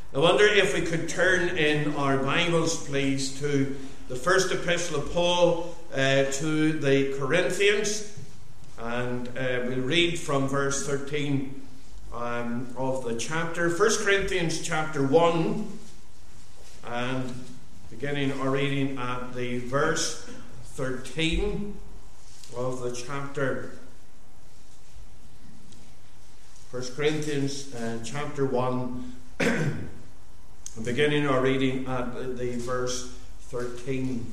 I wonder if we could turn in our Bibles, please, to the first epistle of Paul to the Corinthians, and we'll read from verse 13 of the chapter. 1 Corinthians chapter 1, and beginning our reading at the verse 13 of the chapter. 1 Corinthians chapter 1, beginning our reading at the verse 13.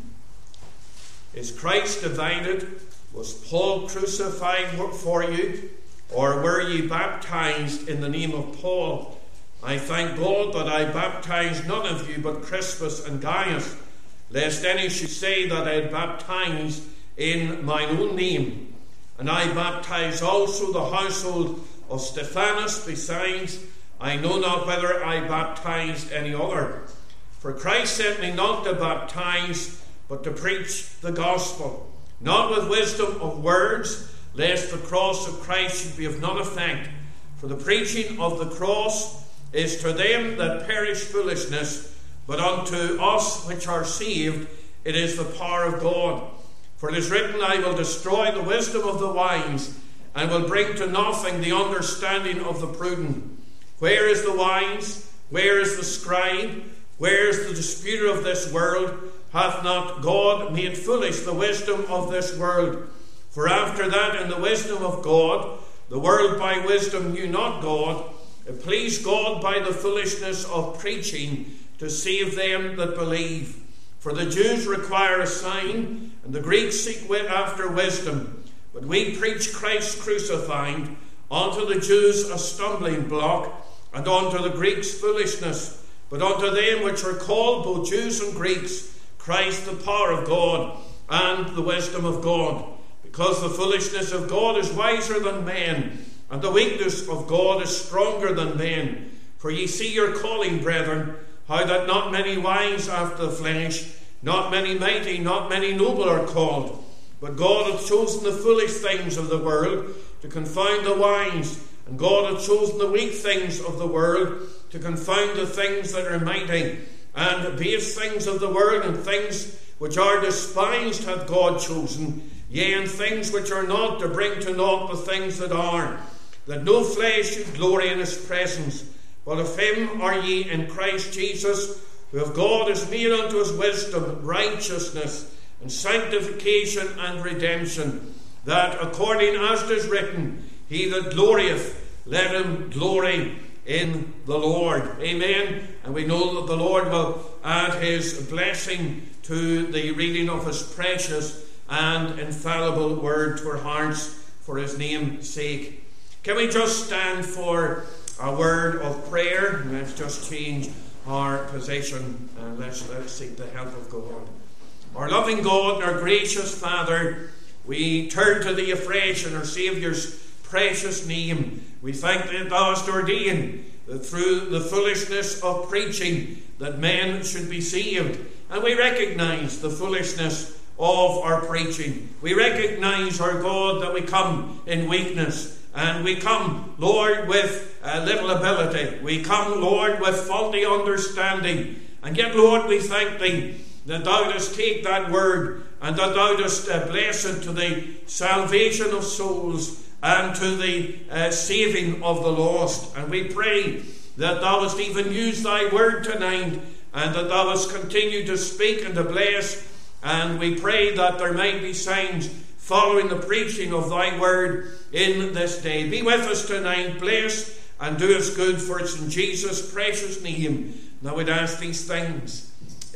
Is Christ divided? Was Paul crucified for you? Or were ye baptized in the name of Paul? I thank God that I baptized none of you but Crispus and Gaius, lest any should say that I had baptized in mine own name. And I baptized also the household of Stephanas. Besides, I know not whether I baptized any other. For Christ sent me not to baptize, but to preach the gospel, not with wisdom of words, lest the cross of Christ should be of none effect. For the preaching of the cross is to them that perish foolishness, but unto us which are saved it is the power of God. For it is written, I will destroy the wisdom of the wise, and will bring to nothing the understanding of the prudent. Where is the wise? Where is the scribe? Where is the disputer of this world? Hath not God made foolish the wisdom of this world? For after that, in the wisdom of God, the world by wisdom knew not God. It pleased God by the foolishness of preaching to save them that believe. For the Jews require a sign, and the Greeks seek after wisdom. But we preach Christ crucified, unto the Jews a stumbling block, and unto the Greeks foolishness. But unto them which are called, both Jews and Greeks, Christ the power of God, and the wisdom of God. Because the foolishness of God is wiser than men, and the weakness of God is stronger than men. For ye see your calling, brethren, how that not many wise after the flesh, not many mighty, not many noble are called. But God hath chosen the foolish things of the world to confound the wise, and God hath chosen the weak things of the world to confound the things that are mighty. And base things of the world and things which are despised hath God chosen, yea, and things which are not, to bring to naught the things that are, that no flesh should glory in his presence. But of him are ye in Christ Jesus, who of God is made unto his wisdom, righteousness, and sanctification and redemption, that according as it is written, he that glorieth, let him glory in the Lord. Amen. And we know that the Lord will add his blessing to the reading of his precious and infallible word to our hearts for his name's sake. Can we just stand for a word of prayer? Let's just change our position and let's seek the help of God. Our loving God and our gracious Father, we turn to thee afresh in our Saviour's precious name. We thank thee that thou hast ordained that through the foolishness of preaching that men should be saved. And we recognize the foolishness of our preaching. We recognize, our God, that we come in weakness. And we come, Lord, with little ability. We come, Lord, with faulty understanding. And yet, Lord, we thank thee that thou dost take that word and that thou dost bless it to the salvation of souls and to the saving of the lost. And we pray that thou hast even used thy word tonight, and that thou hast continued to speak and to bless. And we pray that there might be signs following the preaching of thy word in this day. Be with us tonight, bless and do us good, for it's in Jesus' precious name that we'd ask these things.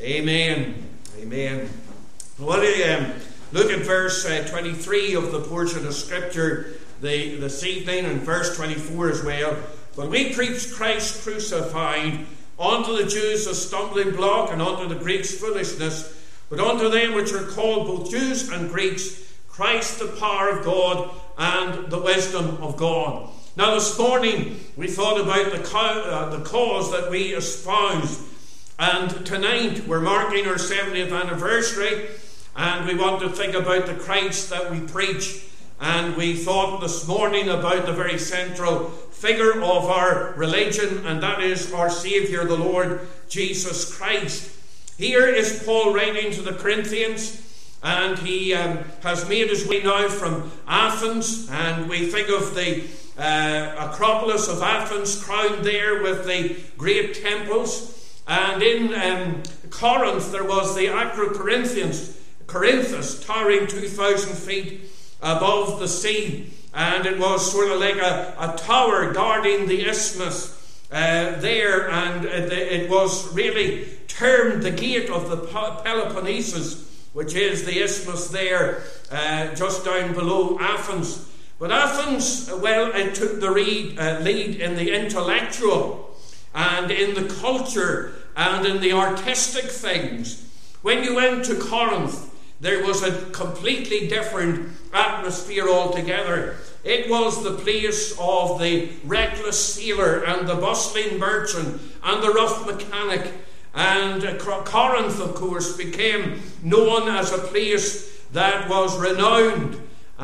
Amen. Amen. Well, look at verse 23 of the portion of Scripture this evening, and verse 24 as well. But we preach Christ crucified, unto the Jews a stumbling block, and unto the Greeks foolishness. But unto them which are called, both Jews and Greeks, Christ the power of God and the wisdom of God. Now this morning we thought about the cause that we espouse. And tonight we're marking our 70th anniversary, and we want to think about the Christ that we preach. And we thought this morning about the very central figure of our religion, and that is our Saviour, the Lord Jesus Christ. Here is Paul writing to the Corinthians, and he has made his way now from Athens, and we think of the Acropolis of Athens crowned there with the great temples. And in Corinth there was the Acrocorinthus, towering 2,000 feet above the sea, and it was sort of like a tower guarding the isthmus there, and it was really termed the Gate of the Peloponnesus, which is the isthmus there just down below Athens. But Athens, well, it took the lead in the intellectual and in the culture and in the artistic things. When you went to Corinth, there was a completely different atmosphere altogether. It was the place of the reckless sailor and the bustling merchant and the rough mechanic. And Corinth, of course, became known as a place that was renowned,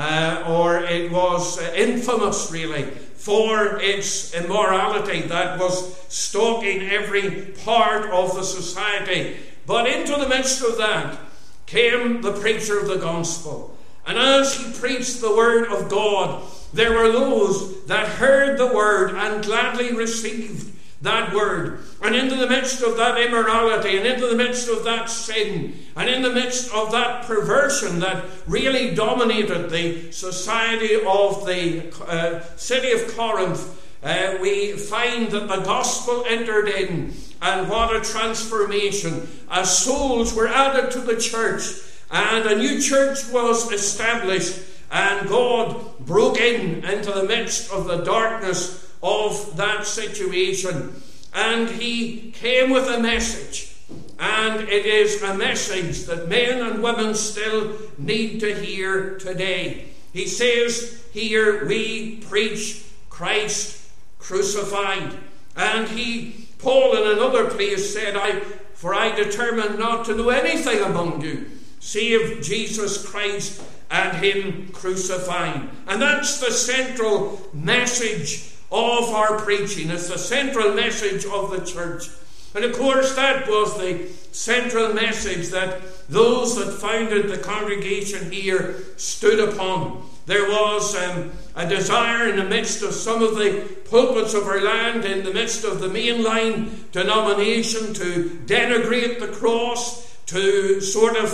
or it was infamous, really, for its immorality that was stalking every part of the society. But into the midst of that came the preacher of the gospel. And as he preached the word of God, there were those that heard the word and gladly received that word. And into the midst of that immorality, and into the midst of that sin, and in the midst of that perversion that really dominated the society of the city of Corinth, we find that the gospel entered in, and what a transformation, as souls were added to the church, and a new church was established, and God broke into the midst of the darkness of that situation, and he came with a message, and it is a message that men and women still need to hear today. He says here, we preach Christ crucified. And Paul in another place said, For I determined not to know anything among you save Jesus Christ and him crucified. And that's the central message of our preaching. It's the central message of the church. And of course that was the central message that those that founded the congregation here stood upon. There was a desire in the midst of some of the pulpits of our land, in the midst of the mainline denomination, to denigrate the cross, to sort of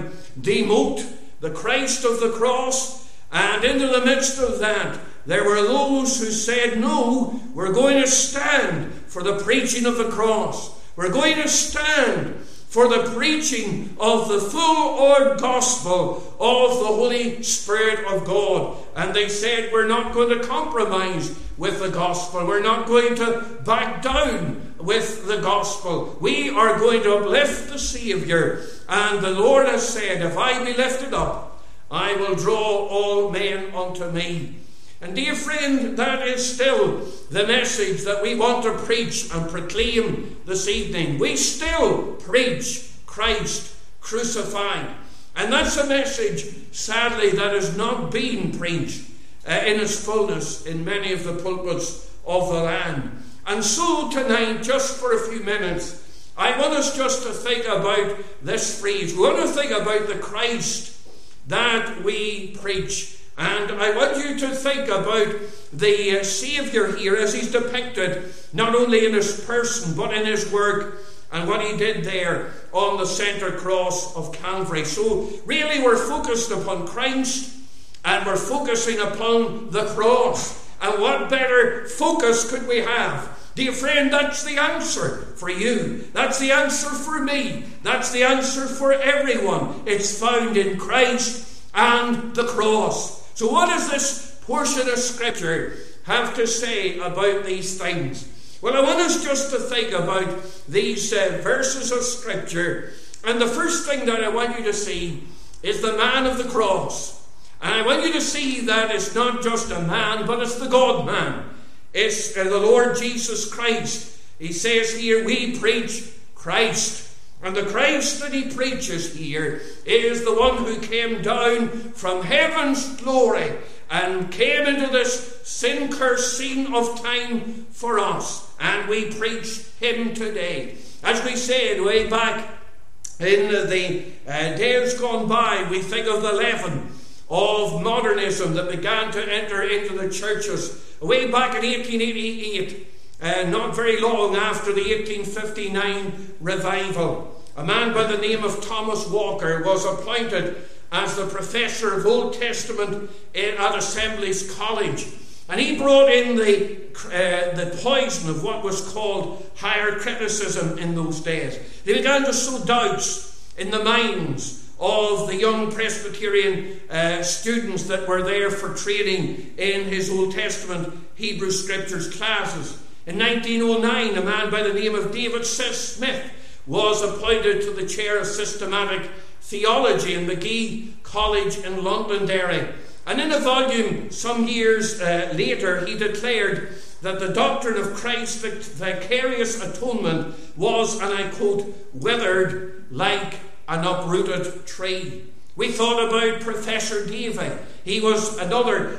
demote the Christ of the cross. And into the midst of that, there were those who said, no, we're going to stand for the preaching of the cross. We're going to stand for the preaching of the full gospel of the Holy Spirit of God. And they said, we're not going to compromise with the gospel. We're not going to back down with the gospel. We are going to uplift the Saviour. And the Lord has said, if I be lifted up, I will draw all men unto me. And dear friend, that is still the message that we want to preach and proclaim this evening. We still preach Christ crucified. And that's a message, sadly, that has not been preached in its fullness in many of the pulpits of the land. And so tonight, just for a few minutes, I want us just to think about this phrase. We want to think about the Christ that we preach. And I want you to think about the Saviour here as he's depicted, not only in his person, but in his work and what he did there on the centre cross of Calvary. So really we're focused upon Christ, and we're focusing upon the cross. And what better focus could we have? Dear friend, that's the answer for you. That's the answer for me. That's the answer for everyone. It's found in Christ and the cross. So what does this portion of Scripture have to say about these things? Well, I want us just to think about these verses of Scripture. And the first thing that I want you to see is the man of the cross. And I want you to see that it's not just a man, but it's the God-man. It's the Lord Jesus Christ. He says here, we preach Christ. And the Christ that he preaches here is the one who came down from heaven's glory and came into this sin-cursed scene of time for us. And we preach him today. As we said way back in the days gone by, we think of the leaven of modernism that began to enter into the churches way back in 1888, not very long after the 1859 revival. A man by the name of Thomas Walker was appointed as the professor of Old Testament at Assemblies College. And he brought in the poison of what was called higher criticism in those days. They began to sow doubts in the minds of the young Presbyterian students that were there for training in his Old Testament Hebrew Scriptures classes. In 1909, a man by the name of David Smith was appointed to the chair of systematic theology in Magee College in Londonderry. And in a volume some years later, he declared that the doctrine of Christ's vicarious atonement was, and I quote, withered like an uprooted tree. We thought about Professor Davy. He was another,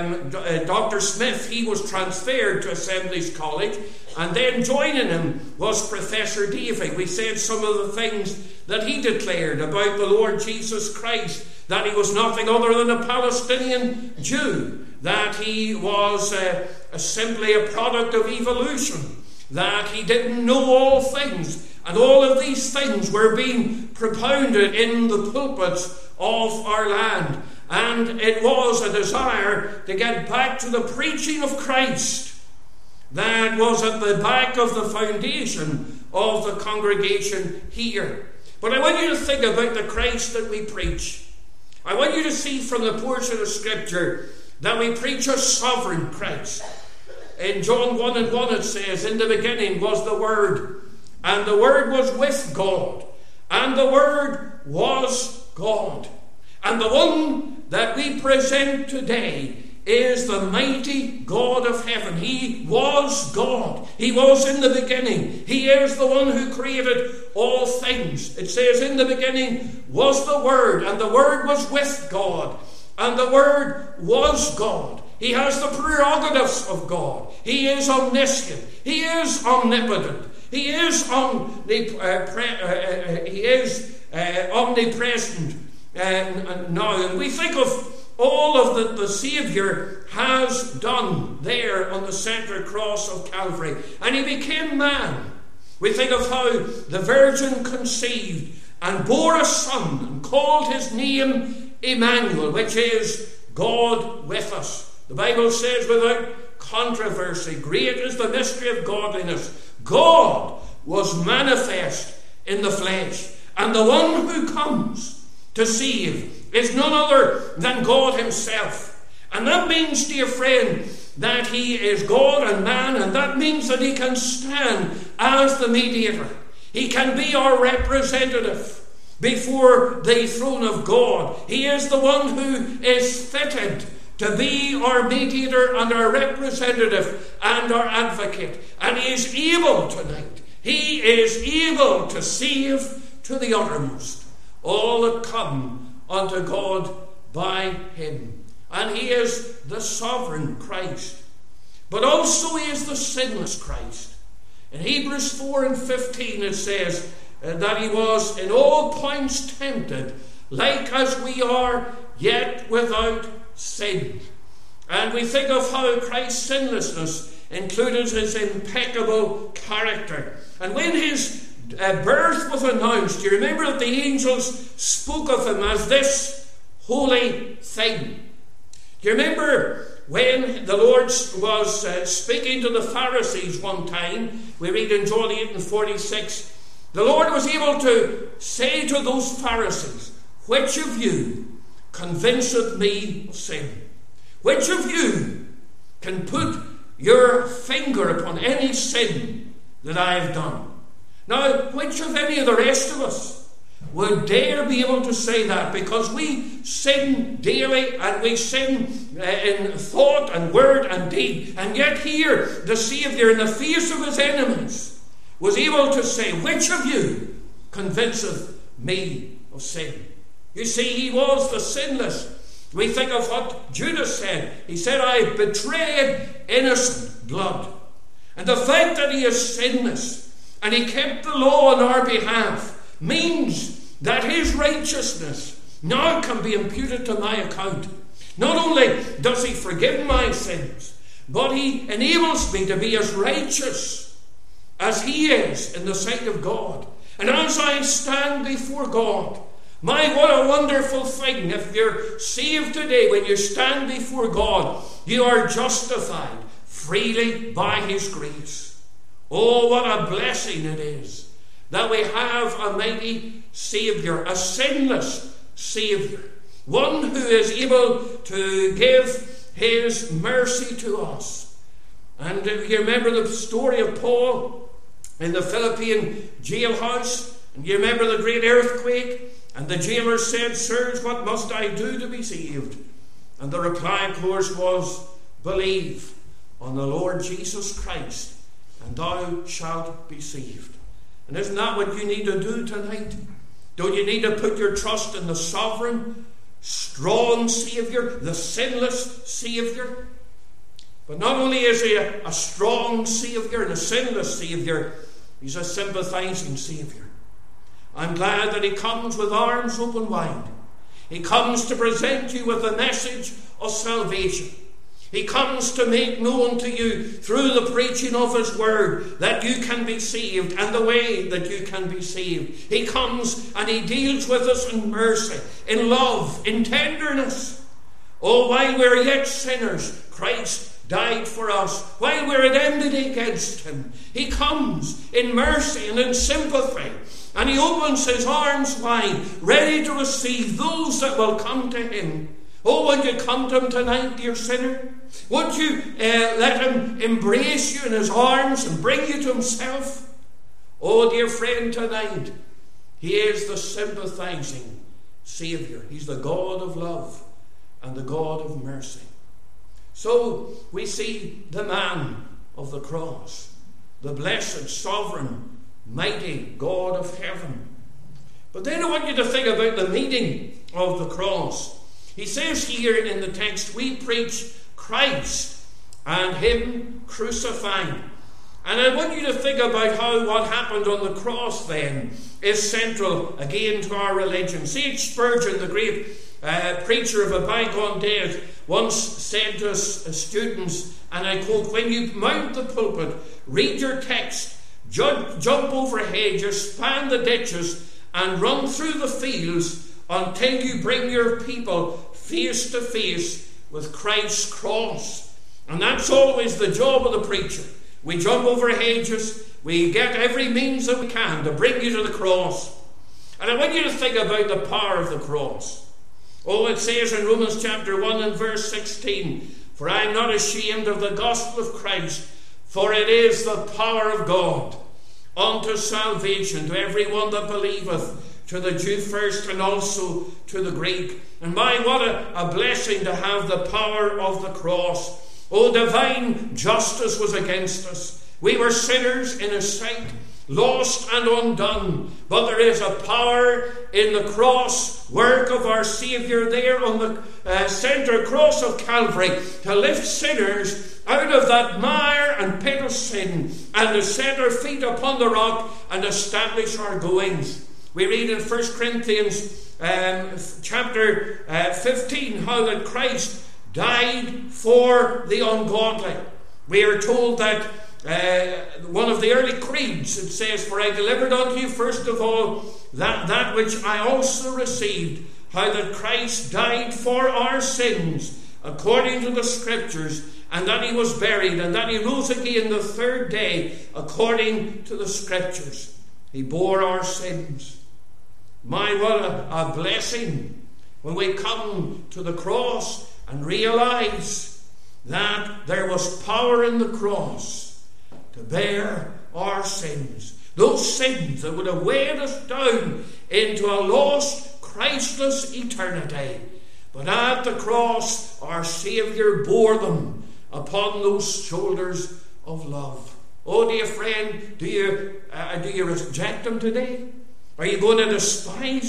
Dr. Smith. He was transferred to Assemblies College, and then joining him was Professor Davy. We said some of the things that he declared about the Lord Jesus Christ, that he was nothing other than a Palestinian Jew, that he was simply a product of evolution, that he didn't know all things. And all of these things were being propounded in the pulpits of our land. And it was a desire to get back to the preaching of Christ that was at the back of the foundation of the congregation here. But I want you to think about the Christ that we preach. I want you to see from the portion of Scripture that we preach a sovereign Christ. In John 1:1 it says, "In the beginning was the Word, and the Word was with God, and the Word was God." And the one that we present today is the mighty God of heaven. He was God. He was in the beginning. He is the one who created all things. It says, "In the beginning was the Word, and the Word was with God, and the Word was God." He has the prerogatives of God. He is omniscient. He is omnipotent. He is omnipresent now. And we think of all of that the Saviour has done there on the centre cross of Calvary. And he became man. We think of how the Virgin conceived and bore a son and called his name Emmanuel, which is God with us. The Bible says without controversy, great is the mystery of godliness. God was manifest in the flesh. And the one who comes to save is none other than God himself. And that means, dear friend, that he is God and man, and that means that he can stand as the mediator. He can be our representative before the throne of God. He is the one who is fitted to be our mediator and our representative and our advocate. And he is able tonight. He is able to save to the uttermost all that come unto God by him. And he is the sovereign Christ. But also he is the sinless Christ. In Hebrews 4:15 it says that he was in all points tempted, like as we are, yet without sin. And we think of how Christ's sinlessness included his impeccable character. And when his birth was announced, you remember that the angels spoke of him as this holy thing. Do you remember when the Lord was speaking to the Pharisees one time? We read in John 8:46, the Lord was able to say to those Pharisees, "Which of you convinceth me of sin? Which of you can put your finger upon any sin that I have done?" Now, which of any of the rest of us would dare be able to say that? Because we sin daily, and we sin in thought and word and deed. And yet here, the Saviour, in the face of his enemies, was able to say, "Which of you convinceth me of sin?" You see, he was the sinless We think of what Judas said. He said, I betrayed innocent blood. And the fact that he is sinless and he kept the law on our behalf means that his righteousness now can be imputed to my account. Not only does he forgive my sins, but he enables me to be as righteous as he is in the sight of God. And as I stand before God, what a wonderful thing. If you're saved today, when you stand before God, you are justified freely by his grace. Oh, what a blessing it is that we have a mighty Saviour, a sinless Saviour, one who is able to give his mercy to us. And if you remember the story of Paul in the Philippian jailhouse, and you remember the great earthquake, and the jailer said, Sirs, what must I do to be saved? And the reply, of course, was, believe on the Lord Jesus Christ, and thou shalt be saved. And isn't that what you need to do tonight? Don't you need to put your trust in the sovereign, strong Saviour, the sinless Saviour? But not only is he a strong Saviour and a sinless Saviour, he's a sympathizing Saviour. I'm glad that he comes with arms open wide. He comes to present you with a message of salvation. He comes to make known to you through the preaching of his word that you can be saved and the way that you can be saved. He comes and he deals with us in mercy, in love, in tenderness. Oh, while we're yet sinners, Christ died for us. While we're at enmity against him, he comes in mercy and in sympathy. And he opens his arms wide, ready to receive those that will come to him. Oh, would you come to him tonight, dear sinner? Would you let him embrace you in his arms and bring you to himself? Oh, dear friend, tonight, he is the sympathizing Saviour. He's the God of love and the God of mercy. So we see the man of the cross, the blessed, sovereign, mighty God of heaven. But then I want you to think about the meaning of the cross. He says here in the text, we preach Christ and him crucified. And I want you to think about how what happened on the cross then is central again to our religion. C.H. Spurgeon, the great preacher of a bygone day, once said to his students, and I quote, when you mount the pulpit, read your text, jump over hedges, span the ditches, and run through the fields until you bring your people face to face with Christ's cross. And that's always the job of the preacher. We jump over hedges, we get every means that we can to bring you to the cross. And I want you to think about the power of the cross. Oh, it says in Romans chapter 1 and verse 16, for I am not ashamed of the gospel of Christ, for it is the power of God unto salvation to everyone that believeth, to the Jew first and also to the Greek. And my, what a blessing to have the power of the cross. Oh, divine justice was against us. We were sinners in his sight, lost and undone. But there is a power in the cross work of our Saviour there on the centre cross of Calvary to lift sinners out of that mire and pit of sin and to set our feet upon the rock and establish our goings. We read in 1 Corinthians chapter 15 how that Christ died for the ungodly. We are told that one of the early creeds, it says, for I delivered unto you first of all that which I also received, how that Christ died for our sins according to the Scriptures, and that he was buried, and that he rose again the third day according to the Scriptures. He bore our sins. My, what a blessing when we come to the cross and realize that there was power in the cross to bear our sins. Those sins that would have weighed us down into a lost, Christless eternity. But at the cross, our Saviour bore them upon those shoulders of love. Oh, dear friend, do you reject him today? Are you going to despise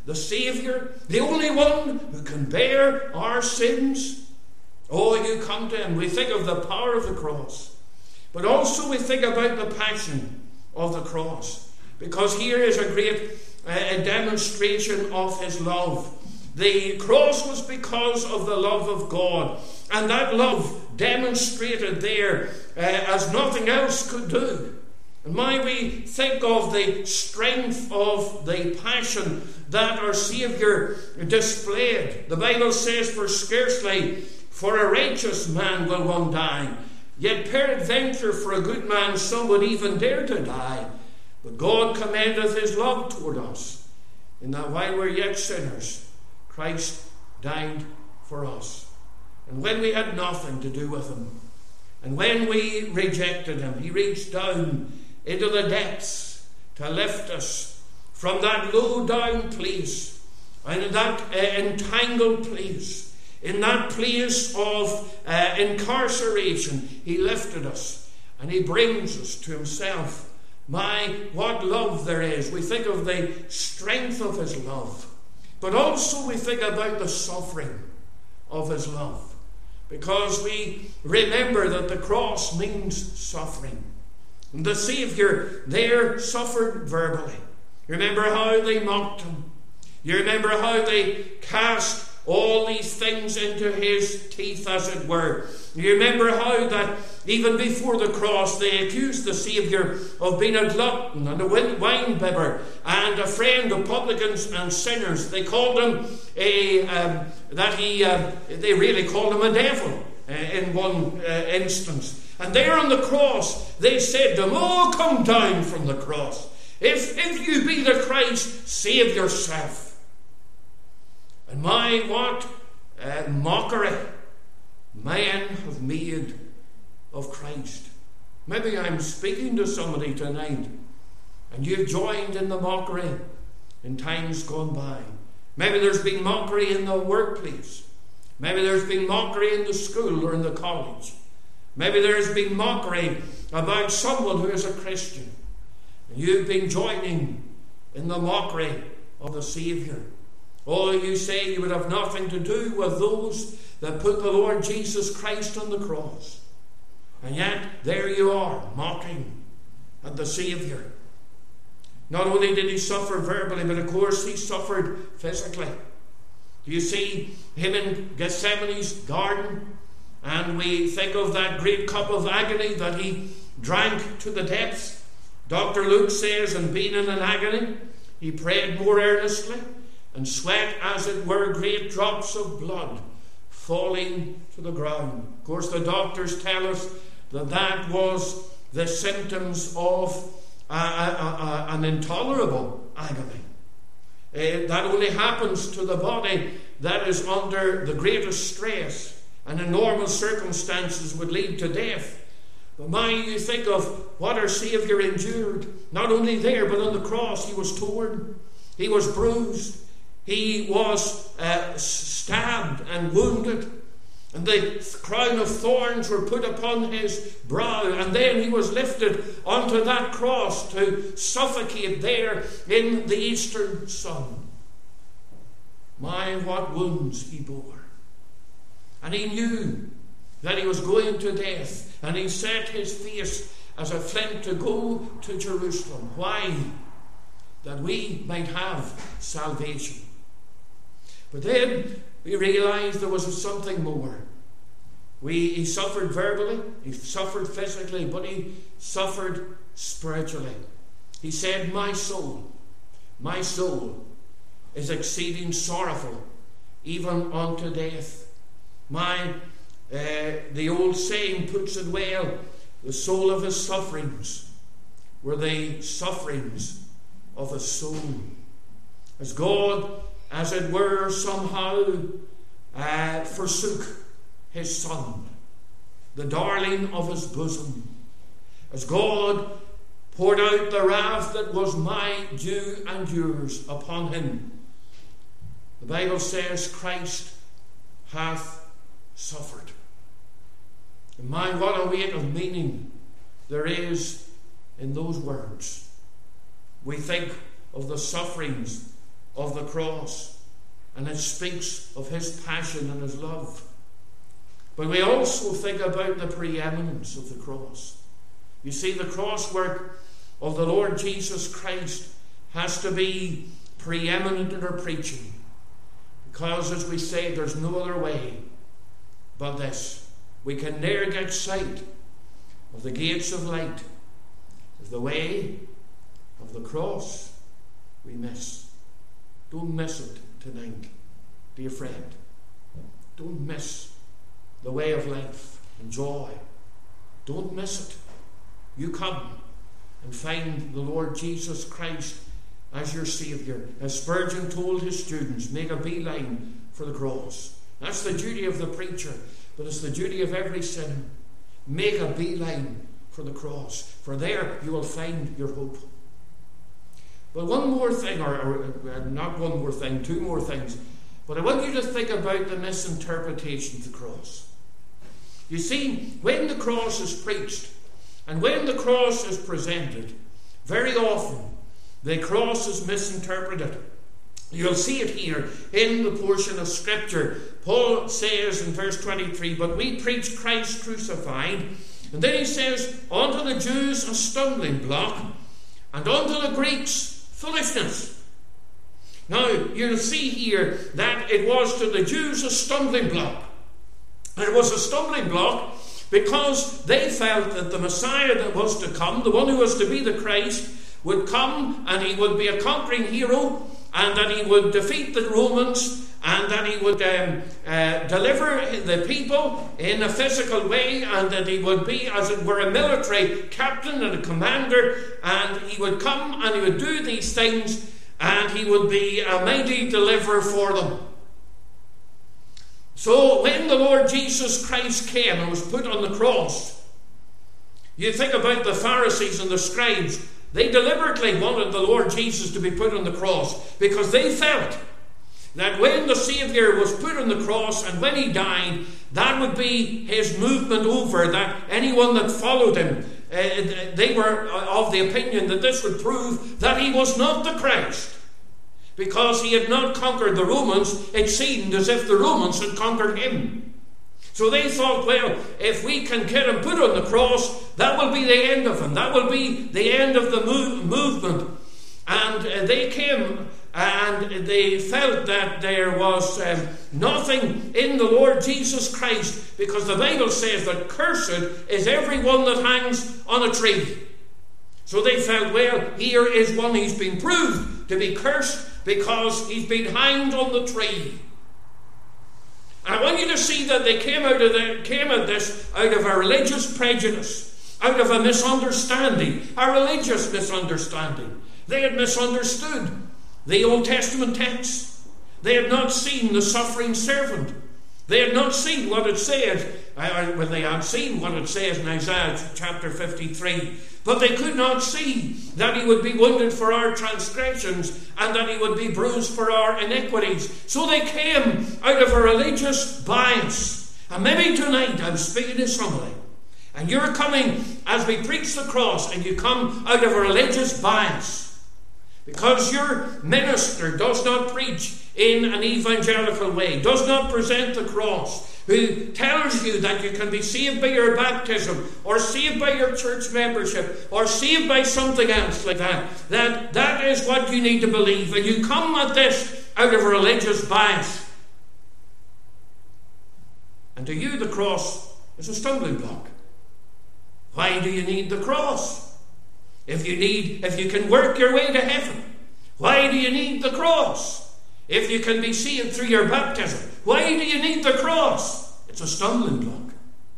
the Saviour, the only one who can bear our sins. Oh, you come to him. We think of the power of the cross, but also we think about the passion of the cross, because here is a great demonstration of his love. The cross was because of the love of God, and that love demonstrated there as nothing else could do. And we think of the strength of the passion that our Saviour displayed. The Bible says, for scarcely for a righteous man will one die, yet peradventure for a good man some would even dare to die. But God commendeth his love toward us, in that while we're yet sinners, Christ died for us. And when we had nothing to do with him, and when we rejected him, he reached down into the depths to lift us from that low down place, and in that entangled place, in that place of incarceration. He lifted us and he brings us to himself. What love there is. We think of the strength of his love, but also we think about the suffering of his love, because we remember that the cross means suffering. And the Saviour there suffered verbally. You remember how they mocked him. You remember how they cast all these things into his teeth, as it were. You remember how that even before the cross they accused the Saviour of being a glutton and a wine-bibber and a friend of publicans and sinners. They called him they really called him a devil in one instance. And there on the cross they said to him, "Oh, come down from the cross. If you be the Christ, save yourself." And what mockery men have made of Christ. Maybe I'm speaking to somebody tonight, and you've joined in the mockery in times gone by. Maybe there's been mockery in the workplace. Maybe there's been mockery in the school or in the college. Maybe there's been mockery about someone who is a Christian, and you've been joining in the mockery of the Saviour. Oh, you say you would have nothing to do with those that put the Lord Jesus Christ on the cross. And yet, there you are, mocking at the Saviour. Not only did he suffer verbally, but of course he suffered physically. Do you see him in Gethsemane's garden? And we think of that great cup of agony that he drank to the depths. Dr. Luke says, and being in an agony, he prayed more earnestly, and sweat, as it were, great drops of blood falling to the ground. Of course, the doctors tell us that was the symptoms of an intolerable agony. That only happens to the body that is under the greatest stress, and in normal circumstances would lead to death. But you think of what our Saviour endured. Not only there, but on the cross he was torn, he was bruised, he was stabbed and wounded, and the crown of thorns were put upon his brow, and then he was lifted onto that cross to suffocate there in the eastern sun. What wounds he bore. And he knew that he was going to death, and he set his face as a flint to go to Jerusalem. Why? That we might have salvation. But then we realized there was something more. He suffered verbally, he suffered physically, but he suffered spiritually. He said, my soul is exceeding sorrowful, even unto death. The old saying puts it well, the soul of his sufferings were the sufferings of his soul. As God, as it were, somehow forsook his son, the darling of his bosom. As God poured out the wrath that was my due and yours upon him, the Bible says Christ hath suffered. And what a weight of meaning there is in those words. We think of the sufferings of the cross, and it speaks of his passion and his love. But we also think about the preeminence of the cross. You see, the cross work of the Lord Jesus Christ has to be preeminent in our preaching, because, as we say, there's no other way but this. We can ne'er get sight of the gates of light if the way of the cross we miss. Don't miss it tonight, dear friend. Don't miss the way of life and joy. Don't miss it. You come and find the Lord Jesus Christ as your Saviour. As Spurgeon told his students, make a beeline for the cross. That's the duty of the preacher, but it's the duty of every sinner. Make a beeline for the cross, for there you will find your hope. But one more thing, or not one more thing, two more things. But I want you to think about the misinterpretation of the cross. You see, when the cross is preached and when the cross is presented, very often the cross is misinterpreted. You'll see it here in the portion of Scripture. Paul says in verse 23, but we preach Christ crucified. And then he says, unto the Jews a stumbling block, and unto the Greeks foolishness. Now, you'll see here that it was to the Jews a stumbling block. And it was a stumbling block because they felt that the Messiah that was to come, the one who was to be the Christ, would come and he would be a conquering hero, and that he would defeat the Romans, and that he would deliver the people in a physical way, and that he would be, as it were, a military captain and a commander, and he would come and he would do these things, and he would be a mighty deliverer for them. So when the Lord Jesus Christ came and was put on the cross, you think about the Pharisees and the scribes. They deliberately wanted the Lord Jesus to be put on the cross because they felt that when the Saviour was put on the cross and when he died, that would be his movement over, that anyone that followed him, they were of the opinion that this would prove that he was not the Christ. Because he had not conquered the Romans, it seemed as if the Romans had conquered him. So they thought, well, if we can get him put on the cross, that will be the end of him. That will be the end of the movement. And they came and they felt that there was nothing in the Lord Jesus Christ, because the Bible says that cursed is everyone that hangs on a tree. So they felt, well, here is one who's been proved to be cursed because he's been hanged on the tree. I want you to see that they came at this out of a religious prejudice, out of a misunderstanding, a religious misunderstanding. They had misunderstood the Old Testament text. They had not seen the suffering servant. They had not seen what it said. Well, they had seen what it says in Isaiah chapter 53. But they could not see that he would be wounded for our transgressions and that he would be bruised for our iniquities. So they came out of a religious bias. And maybe tonight I'm speaking to somebody, and you're coming as we preach the cross, and you come out of a religious bias because your minister does not preach in an evangelical way, does not present the cross, who tells you that you can be saved by your baptism, or saved by your church membership, or saved by something else like that. That is what you need to believe. And you come at this out of a religious bias. And to you the cross is a stumbling block. Why do you need the cross? If you can work your way to heaven, why do you need the cross? If you can be saved through your baptism, why do you need the cross? It's a stumbling block.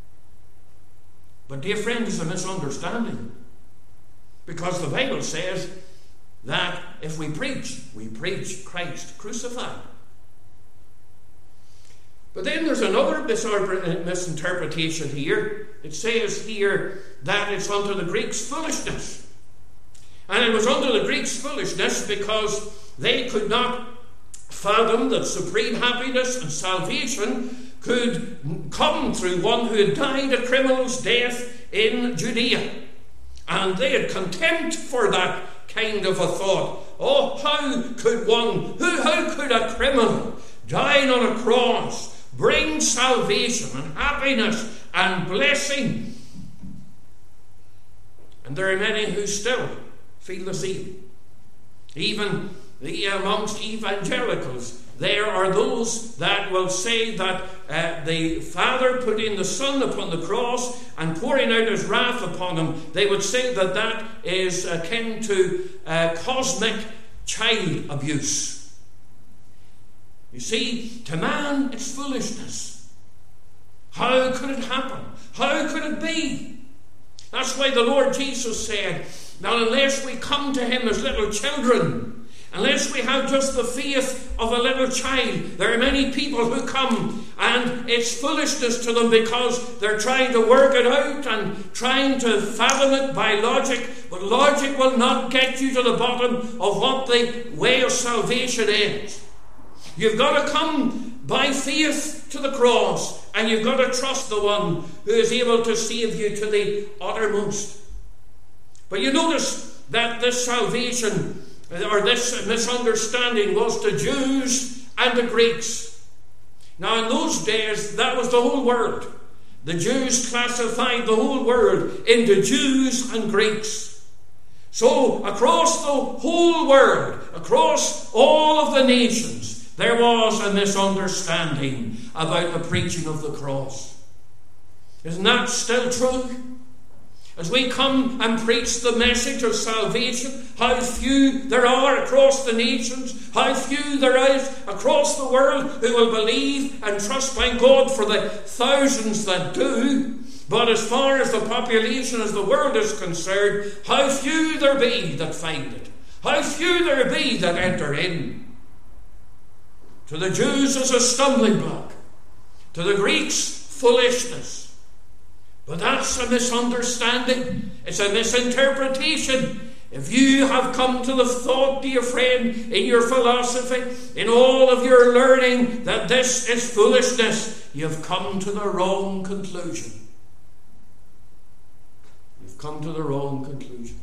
But dear friend, it's a misunderstanding. Because the Bible says that if we preach Christ crucified. But then there's another misinterpretation here. It says here that it's unto the Greeks foolishness. And it was unto the Greeks foolishness because they could not fathom that supreme happiness and salvation could come through one who had died a criminal's death in Judea. And they had contempt for that kind of a thought. Oh, how could a criminal dying on a cross bring salvation and happiness and blessing? And there are many who still feel the same. Even amongst evangelicals, there are those that will say that the Father putting the Son upon the cross and pouring out his wrath upon him, they would say that that is akin to cosmic child abuse. You see, to man it's foolishness. How could it happen? How could it be? That's why the Lord Jesus said, now unless we come to him as little children, unless we have just the faith of a little child, there are many people who come and it's foolishness to them because they're trying to work it out and trying to fathom it by logic. But logic will not get you to the bottom of what the way of salvation is. You've got to come by faith to the cross, and you've got to trust the one who is able to save you to the uttermost. But you notice that this salvation, or this misunderstanding, was to Jews and to Greeks. Now in those days, that was the whole world. The Jews classified the whole world into Jews and Greeks. So across the whole world, across all of the nations, there was a misunderstanding about the preaching of the cross. Isn't that still true? As we come and preach the message of salvation, how few there are across the nations, how few there is across the world who will believe and trust, thank God for the thousands that do. But as far as the population as the world is concerned, how few there be that find it. How few there be that enter in. To the Jews it's a stumbling block. To the Greeks, foolishness. But that's a misunderstanding. It's a misinterpretation. If you have come to the thought, dear friend, in your philosophy, in all of your learning, that this is foolishness, you've come to the wrong conclusion. You've come to the wrong conclusion.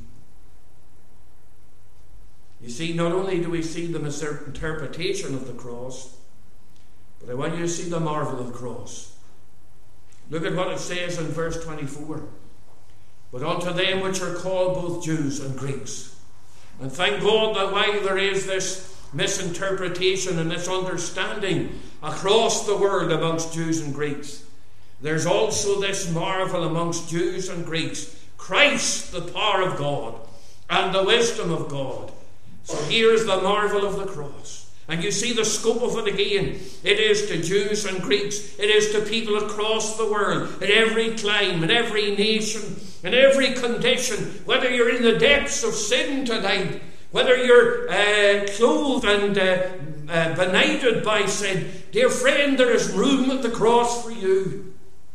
You see, not only do we see the misinterpretation of the cross, but I want you to see the marvel of the cross. Look at what it says in verse 24. But unto them which are called both Jews and Greeks. And thank God that while there is this misinterpretation and misunderstanding across the world amongst Jews and Greeks, there's also this marvel amongst Jews and Greeks. Christ, the power of God and the wisdom of God. So here's the marvel of the cross. And you see the scope of it again. It is to Jews and Greeks. It is to people across the world, in every clime, in every nation, in every condition. Whether you're in the depths of sin tonight, whether you're clothed and benighted by sin, dear friend, there is room at the cross for you.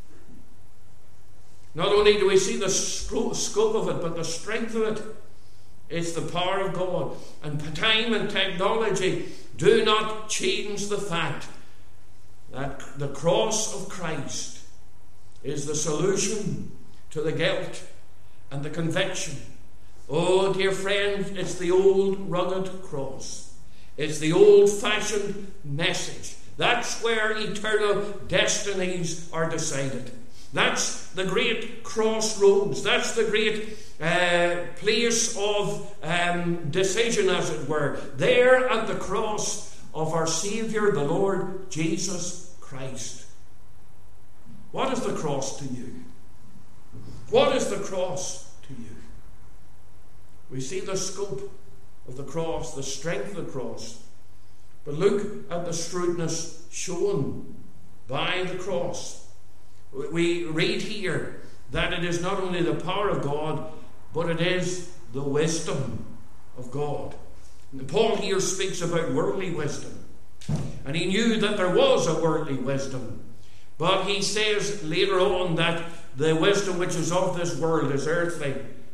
Not only do we see the scope of it, but the strength of it. It's the power of God. And time and technology do not change the fact that the cross of Christ is the solution to the guilt and the conviction. Oh, dear friend, it's the old rugged cross. It's the old-fashioned message. That's where eternal destinies are decided. That's the great crossroads. That's the great place of decision, as it were. There at the cross of our Saviour, the Lord Jesus Christ. What is the cross to you? What is the cross to you? We see the scope of the cross, the strength of the cross. But look at the shrewdness shown by the cross. We read here that it is not only the power of God, but it is the wisdom of God. And Paul here speaks about worldly wisdom. And he knew that there was a worldly wisdom. But he says later on that the wisdom which is of this world is earthly.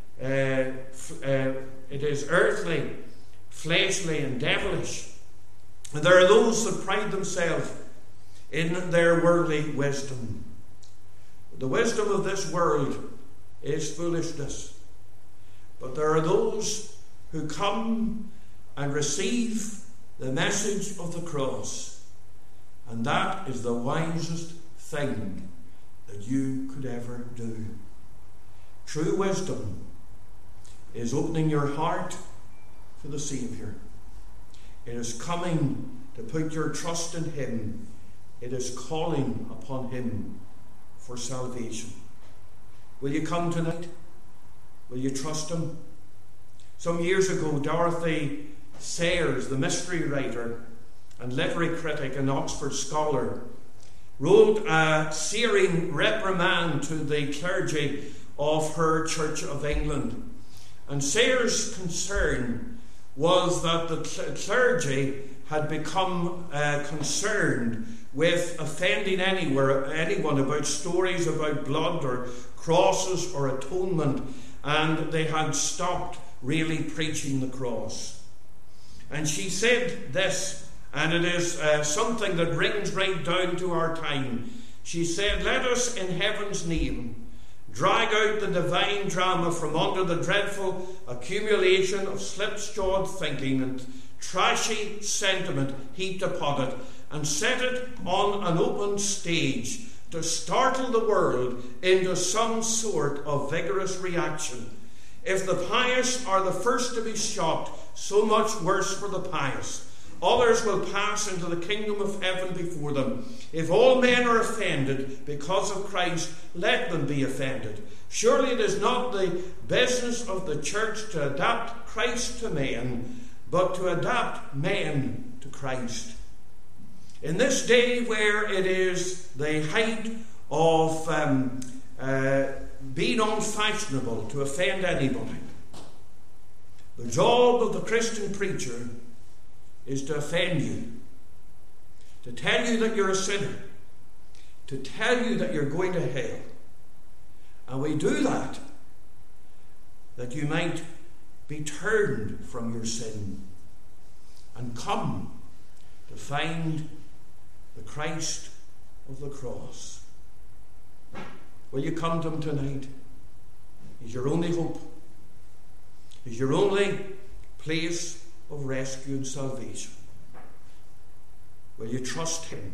It is earthly, fleshly, and devilish. And there are those that pride themselves in their worldly wisdom. The wisdom of this world is foolishness. But there are those who come and receive the message of the cross. And that is the wisest thing that you could ever do. True wisdom is opening your heart to the Saviour. It is coming to put your trust in Him. It is calling upon Him for salvation. Will you come tonight? Will you trust Him? Some years ago, Dorothy Sayers, the mystery writer and literary critic and Oxford scholar, wrote a searing reprimand to the clergy of her Church of England. And Sayers' concern was that the clergy had become concerned with offending anyone about stories about blood or crosses or atonement, and they had stopped really preaching the cross. And she said this, and it is something that rings right down to our time. She said, "Let us in heaven's name drag out the divine drama from under the dreadful accumulation of slipshod thinking and trashy sentiment heaped upon it, and set it on an open stage to startle the world into some sort of vigorous reaction. If the pious are the first to be shocked, so much worse for the pious. Others will pass into the kingdom of heaven before them. If all men are offended because of Christ, let them be offended. Surely it is not the business of the church to adapt Christ to men, but to adapt men to Christ." In this day where it is the height of being unfashionable to offend anybody, the job of the Christian preacher is to offend you, to tell you that you're a sinner, to tell you that you're going to hell. And we do that you might be turned from your sin and come to find the Christ of the cross. Will you come to Him tonight? He's your only hope. He's your only place of rescue and salvation. Will you trust Him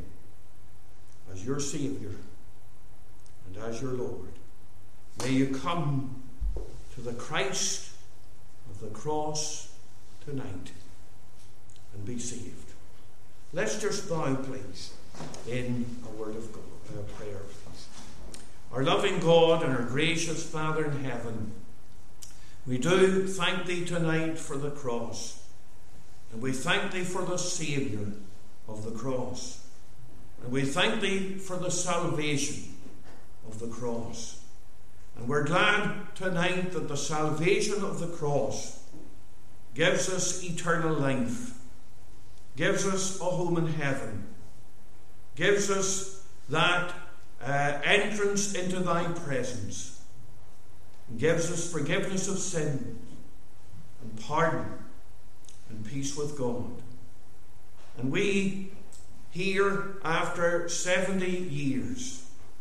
as your Saviour and as your Lord? May you come to the Christ of the cross tonight and be saved. Let's just bow, please, in a word of prayer, please. Our loving God and our gracious Father in heaven, we do thank Thee tonight for the cross. And we thank Thee for the Saviour of the cross. And we thank Thee for the salvation of the cross. And we're glad tonight that the salvation of the cross gives us eternal life, gives us a home in heaven, gives us that entrance into Thy presence, and gives us forgiveness of sin and pardon and peace with God. And we, here after 70 years,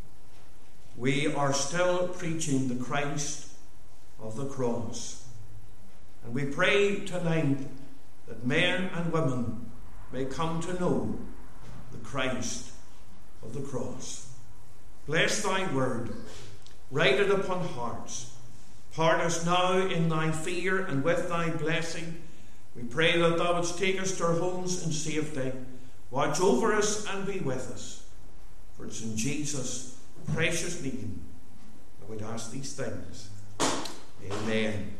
we are still preaching the Christ of the cross. And we pray tonight that men and women may come to know the Christ of the cross. Bless Thy word, write it upon hearts. Part us now in Thy fear and with Thy blessing. We pray that Thou wouldst take us to our homes in safety, watch over us and be with us. For it's in Jesus' precious name that we'd ask these things. Amen.